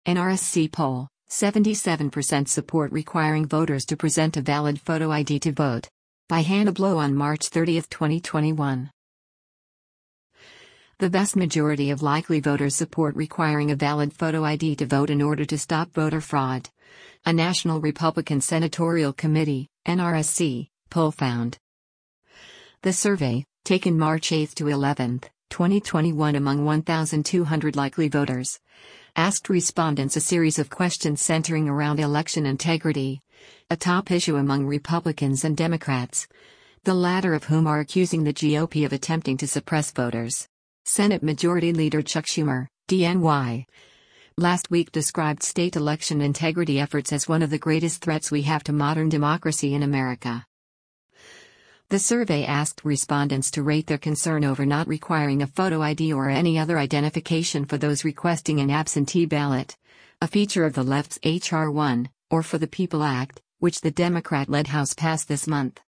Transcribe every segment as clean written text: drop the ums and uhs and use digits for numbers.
NRSC poll, 77% support requiring voters to present a valid photo ID to vote. By Hannah Blow on March 30, 2021. The vast majority of likely voters support requiring a valid photo ID to vote in order to stop voter fraud. A National Republican Senatorial Committee, NRSC, poll found. The survey, taken March 8 to 11, 2021 among 1,200 likely voters, asked respondents a series of questions centering around election integrity, a top issue among Republicans and Democrats, the latter of whom are accusing the GOP of attempting to suppress voters. Senate Majority Leader Chuck Schumer, DNY, last week described state election integrity efforts as one of the greatest threats we have to modern democracy in America. The survey asked respondents to rate their concern over not requiring a photo ID or any other identification for those requesting an absentee ballot, a feature of the left's H.R. 1, or For the People Act, which the Democrat-led House passed this month.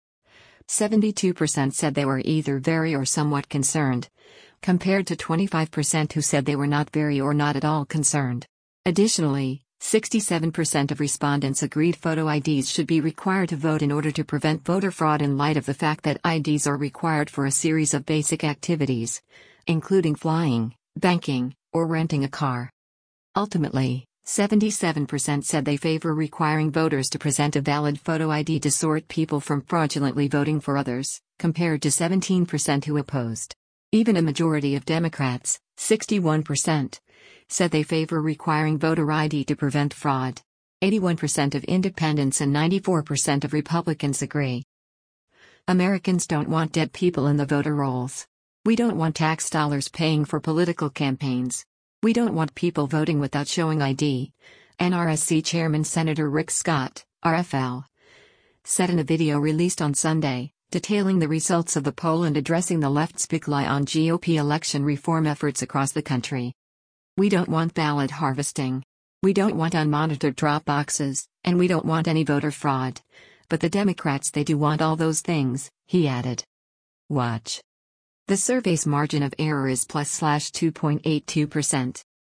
72% said they were either very or somewhat concerned, compared to 25% who said they were not very or not at all concerned. Additionally, 67% of respondents agreed photo IDs should be required to vote in order to prevent voter fraud in light of the fact that IDs are required for a series of basic activities, including flying, banking, or renting a car. Ultimately, 77% said they favor requiring voters to present a valid photo ID to sort people from fraudulently voting for others, compared to 17% who opposed. Even a majority of Democrats, 61%, said they favor requiring voter ID to prevent fraud. 81% of independents and 94% of Republicans agree. Americans don't want dead people in the voter rolls. We don't want tax dollars paying for political campaigns. We don't want people voting without showing ID, NRSC Chairman Senator Rick Scott, RFL, said in a video released on Sunday, detailing the results of the poll and addressing the left's big lie on GOP election reform efforts across the country. We don't want ballot harvesting. We don't want unmonitored drop boxes, and we don't want any voter fraud. But the Democrats, they do want all those things, he added. Watch. The survey's margin of error is +/2.82%.